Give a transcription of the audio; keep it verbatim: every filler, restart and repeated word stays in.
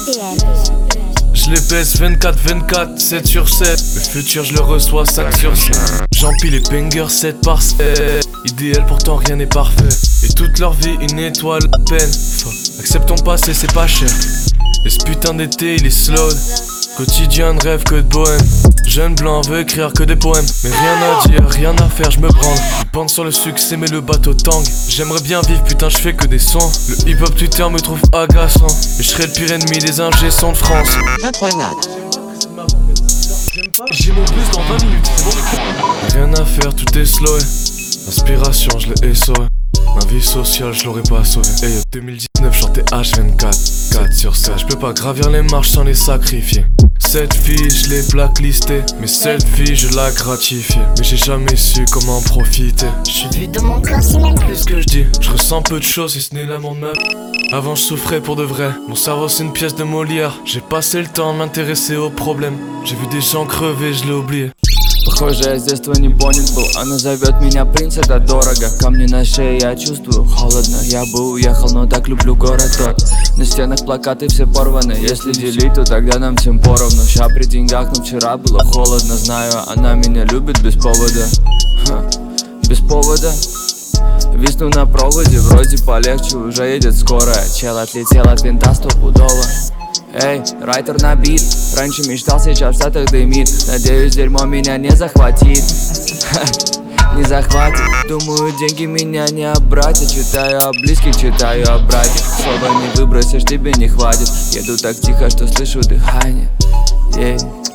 D L. Je les baisse vingt-quatre vingt-quatre, sept sur sept. Le futur je le reçois cinq sur sept. J'empile les bangers sept par sept. Idéal pourtant rien n'est parfait. Et toute leur vie une étoile à peine. Accepte ton passé c'est pas cher. Et ce putain d'été il est slow. Quotidien ne rêve que de bohème. Jeune blanc veut écrire que des poèmes. Mais rien à dire, rien à faire, je me branle. Je bande sur le succès mais le bateau tangue. J'aimerais bien vivre, putain je fais que des sons. Le hip hop Twitter me trouve agaçant. Et je serai le pire ennemi des ingé sons de France. J'ai mon bus dans vingt minutes, c'est bon. Rien à faire, tout est slow. Inspiration, je l'ai essoré. Ma vie sociale, je l'aurais pas sauvé. Hey, deux mille dix-neuf, chantais H vingt-quatre, quatre sur sept. Je peux pas gravir les marches sans les sacrifier. Cette fille, je l'ai blacklistée. Mais cette fille, je la gratifiée. Mais j'ai jamais su comment profiter. Je suis vide de mon corps, c'est même plus ce que je dis. Je ressens peu de choses, si ce n'est l'amour de ma vie. Avant je souffrais pour de vrai. Mon cerveau c'est une pièce de Molière. J'ai passé le temps de m'intéresser aux problèmes. J'ai vu des gens crever, je l'ai oublié. Похоже, я с детства не понят был. Она зовет меня принц, это дорого. Камни на шее, я чувствую холодно. Я бы уехал, но так люблю город тот. На стенах плакаты все порваны. Если делить, то тогда нам всем поровну. Ща при деньгах, но вчера было холодно. Знаю, она меня любит без повода. Ха, без повода. Висну на проводе, вроде полегче, уже едет скорая. Чел отлетел от винта стопудово. Эй, райтер на бит. Раньше мечтал, сейчас в Штатах дымит. Надеюсь, дерьмо меня не захватит. Не захватит. Думаю, деньги меня не обратят. Читаю о близких, читаю о братьях. Слова не выбросишь, тебе не хватит. Еду так тихо, что слышу дыхание. Ей.